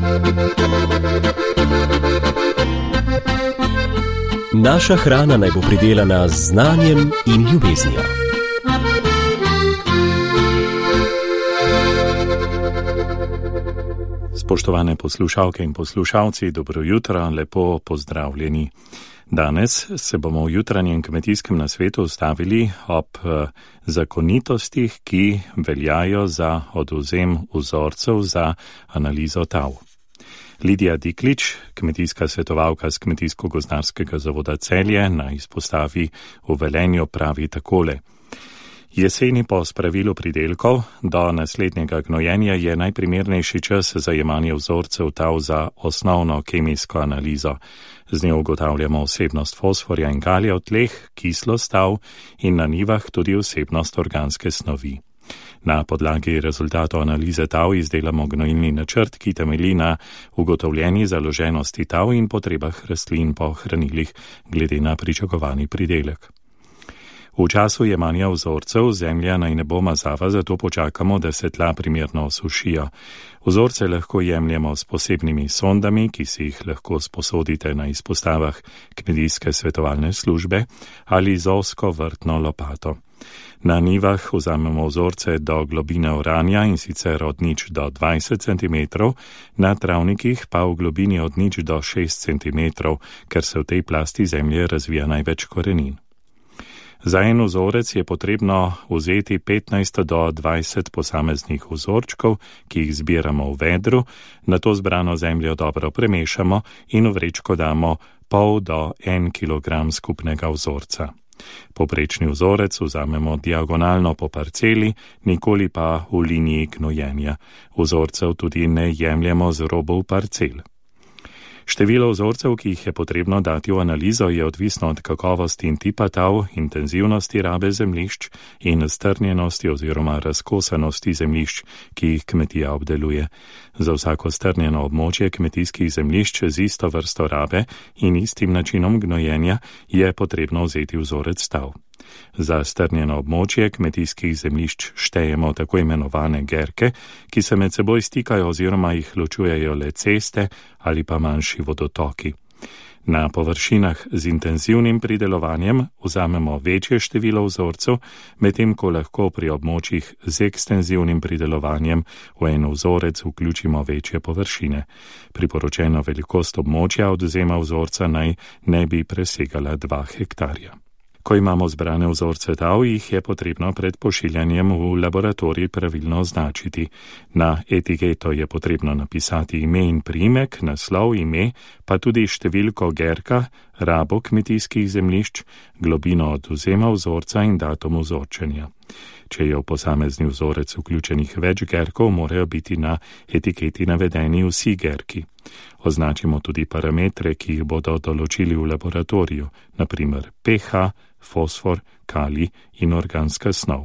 Naša hrana naj bo pridelana z znanjem in ljubeznijo. Spoštovane poslušalke in poslušalci, dobro jutro, lepo pozdravljeni. Danes se bomo v jutranjem kmetijskem nasvetu ustavili ob zakonitostih, ki veljajo za odvzem vzorcev za analizo tal. Lidija Diklič, kmetijska svetovalka z Kmetijsko-gozdarskega zavoda Celje, na izpostavi v Velenju pravi takole. Jeseni po spravilu pridelkov do naslednjega gnojenja je najprimernejši čas za jemanje vzorcev tal za osnovno kemijsko analizo. Z njo ugotavljamo vsebnost fosforja in kalija v tleh, kislost tal in na njivah tudi vsebnost organske snovi. Na podlagi rezultatov analize tal izdelamo gnojilni načrt, ki temelji na ugotovljeni založenosti tal in potrebah rastlin po hranilih glede na pričakovani pridelek. V času jemanja vzorcev zemlja naj ne bo mazava, zato počakamo, da se tla primerno osušijo. Vzorce lahko jemljemo s posebnimi sondami, ki si jih lahko sposodite na izpostavah kmetijske svetovalne službe ali z ozko vrtno lopato. Na njivah vzamemo vzorce do globine oranja in sicer od 0 do 20 cm, na travnikih pa v globini od 0 do 6 cm, ker se v tej plasti zemlje razvija največ korenin. Za en vzorec je potrebno vzeti 15 do 20 posameznih vzorčkov, ki jih zbiramo v vedru, nato zbrano zemljo dobro premešamo in v vrečko damo pol do 1 kg skupnega vzorca. Povprečni vzorec vzamemo diagonalno po parceli, nikoli pa v liniji gnojenja. Vzorcev tudi ne jemljemo z robov parcel. Število vzorcev, ki jih je potrebno dati v analizo, je odvisno od kakovosti in tipa tal, intenzivnosti rabe zemljišč in strnjenosti oziroma razkosanosti zemljišč, ki jih kmetija obdeluje. Za vsako strnjeno območje kmetijskih zemljišč z isto vrsto rabe in istim načinom gnojenja je potrebno vzeti vzorec tal. Za strnjeno območje kmetijskih zemljišč štejemo tako imenovane gerke, ki se med seboj stikajo oziroma jih ločujejo le ceste ali pa manjši vodotoki. Na površinah z intenzivnim pridelovanjem vzamemo večje število vzorcev, medtem ko lahko pri območjih z ekstenzivnim pridelovanjem v en vzorec vključimo večje površine. Priporočena velikost območja odvzema vzorca naj ne bi presegala 2 hektarja. Ko imamo zbrane vzorce tal, jih je potrebno pred pošiljanjem v laboratorij pravilno označiti. Na etiketo je potrebno napisati ime in priimek, naslov, ime, pa tudi številko gerka, rabo kmetijskih zemljišč, globino odvzema vzorca in datum vzorčenja. Če je v posamezni vzorec vključenih več gerkov, morajo biti na etiketi navedeni vsi gerki. Označimo tudi parametre, ki jih bodo določili v laboratoriju, naprimer pH, fosfor, kalij in organska snov.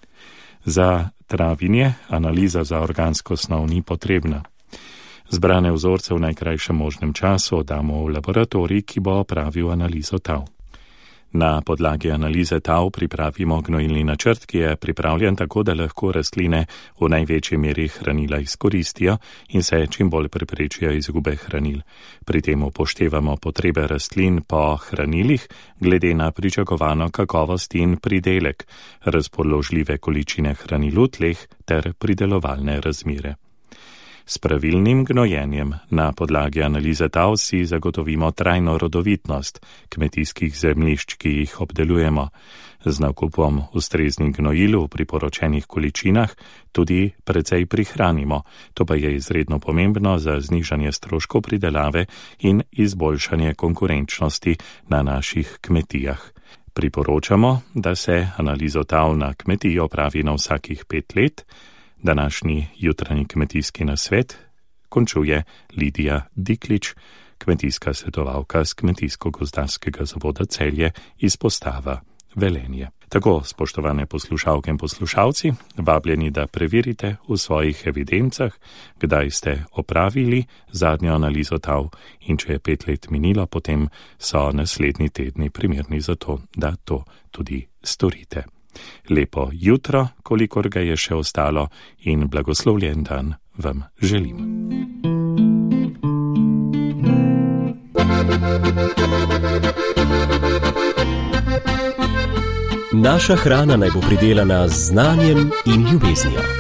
Za travinje analiza za organsko snov ni potrebna. Zbrane vzorce v najkrajšem možnem času oddamo v laboratorij, ki bo opravil analizo tal. Na podlagi analize tal pripravimo gnojilni načrt, ki je pripravljen tako, da lahko rastline v največji meri hranila izkoristijo in se čim bolj preprečijo izgube hranil. Pri tem upoštevamo potrebe rastlin po hranilih glede na pričakovano kakovost in pridelek, razpoložljive količine hranil v tleh ter pridelovalne razmere. S pravilnim gnojenjem na podlagi analize tal si zagotovimo trajno rodovitnost kmetijskih zemljišč, ki jih obdelujemo. Z nakupom ustreznih gnojil v priporočenih količinah tudi precej prihranimo. To pa je izredno pomembno za znižanje stroškov pridelave in izboljšanje konkurenčnosti na naših kmetijah. Priporočamo, da se analizo tal na kmetiji opravi na vsakih 5 let. Današnji jutranji kmetijski nasvet končuje Lidija Diklič, kmetijska svetovalka z Kmetijsko-gozdarskega zavoda Celje, izpostava Velenje. Tako, spoštovane poslušalke in poslušalci, vabljeni, da preverite v svojih evidencah, kdaj ste opravili zadnjo analizo tal in če je 5 let minilo, potem so naslednji tedni primerni za to, da to tudi storite. Lepo jutro, kolikor ga je še ostalo, in blagoslovljen dan vam želim. Naša hrana naj bo pridelana z znanjem in ljubeznijo.